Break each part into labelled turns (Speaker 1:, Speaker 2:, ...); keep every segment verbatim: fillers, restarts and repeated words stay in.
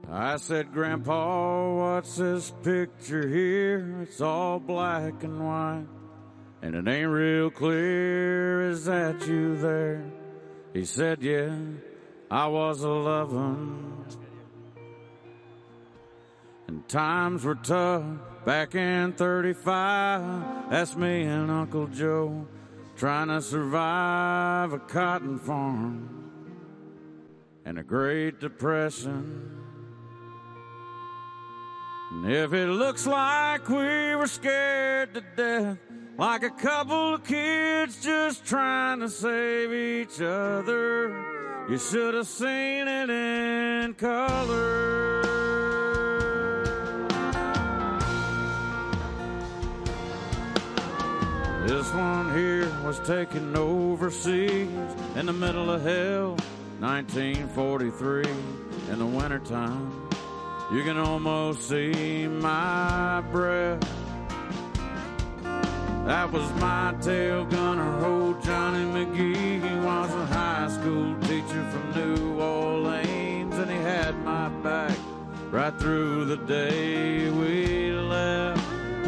Speaker 1: I said, Grandpa, what's this picture here? It's all black and white, and it ain't real clear. Is that you there? He said, yeah, I was a lovin'. And times were tough back in thirty-five. That's me and Uncle Joe trying to survive a cotton farm and a Great Depression. And if it looks like we were scared to death, like a couple of kids just trying to save each other, you should have seen it in color. This one here was taken overseas in the middle of hell, nineteen forty-three, in the wintertime. You can almost see my breath. That was my tail gunner, old Johnny McGee. He was a high school teacher from New Orleans, and he had my back right through the day we left.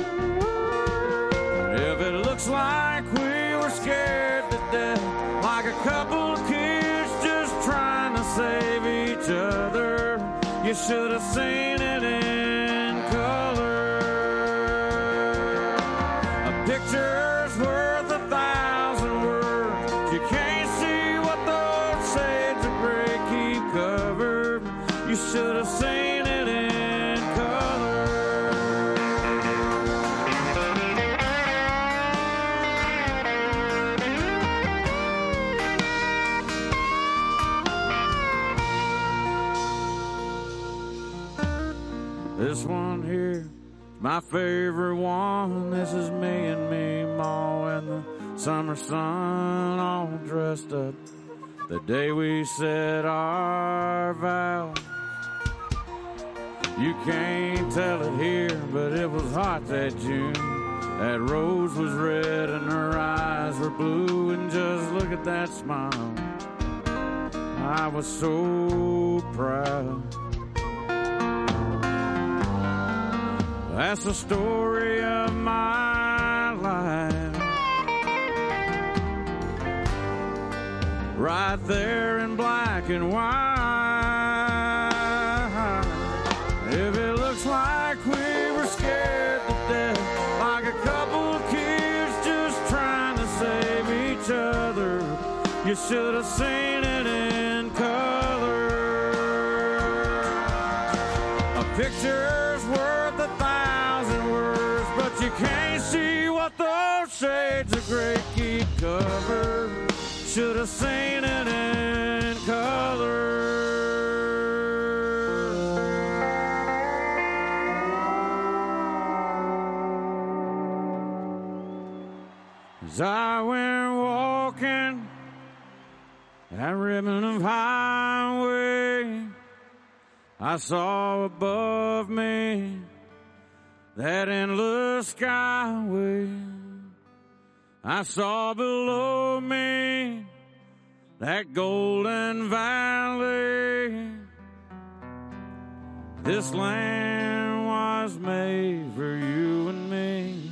Speaker 1: And if it looks like we were scared to death, like a couple of kids just trying to save each other, you should have seen it in color. A picture's worth a thousand words. You can't see what those shades of gray keep covered. You should have seen it in color. This one here, my favorite one. This is me and me, Ma, in the summer sun, all dressed up. The day we said our vows. You can't tell it here, but it was hot that June. That rose was red and her eyes were blue, and just look at that smile. I was so proud. That's the story of my life, right there in black and white. If it looks like we were scared to death, like a couple of kids just trying to save each other, you should have seen it in color. A picture's worth a thousand words, but you can't see what those shades of gray keep covered. Should have seen it in color. As I went walking that ribbon of highway, I saw above me that endless skyway. I saw below me that golden valley. This land was made for you and me.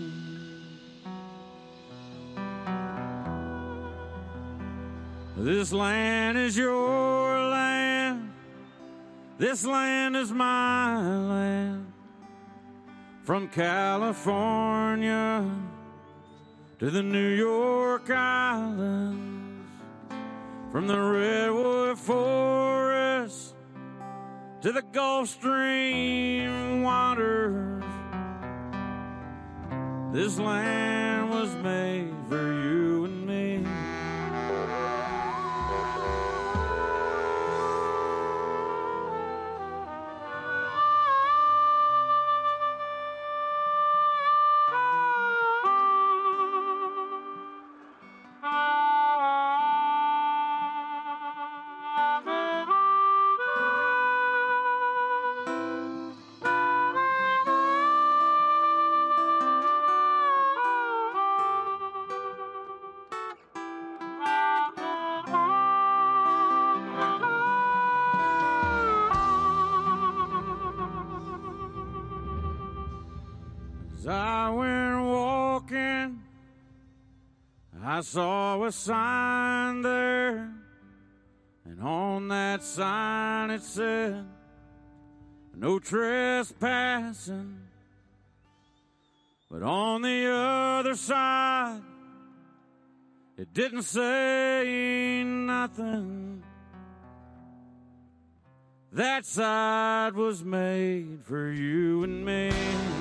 Speaker 1: This land is your land. This land is my land. From California to the New York Islands, from the redwood forest to the Gulf Stream waters, this land was made for you and me. I went walking, I saw a sign there, and on that sign it said, no trespassing. But on the other side, it didn't say nothing. That side was made for you and me.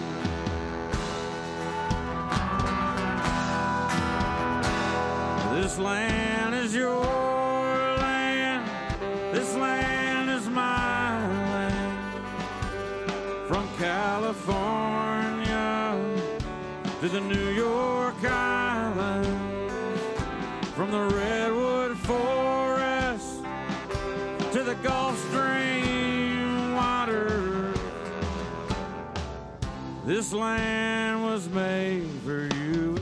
Speaker 1: This land is your land. This land is my land. From California to the New York Island, from the redwood forest to the Gulf Stream water. This land was made for you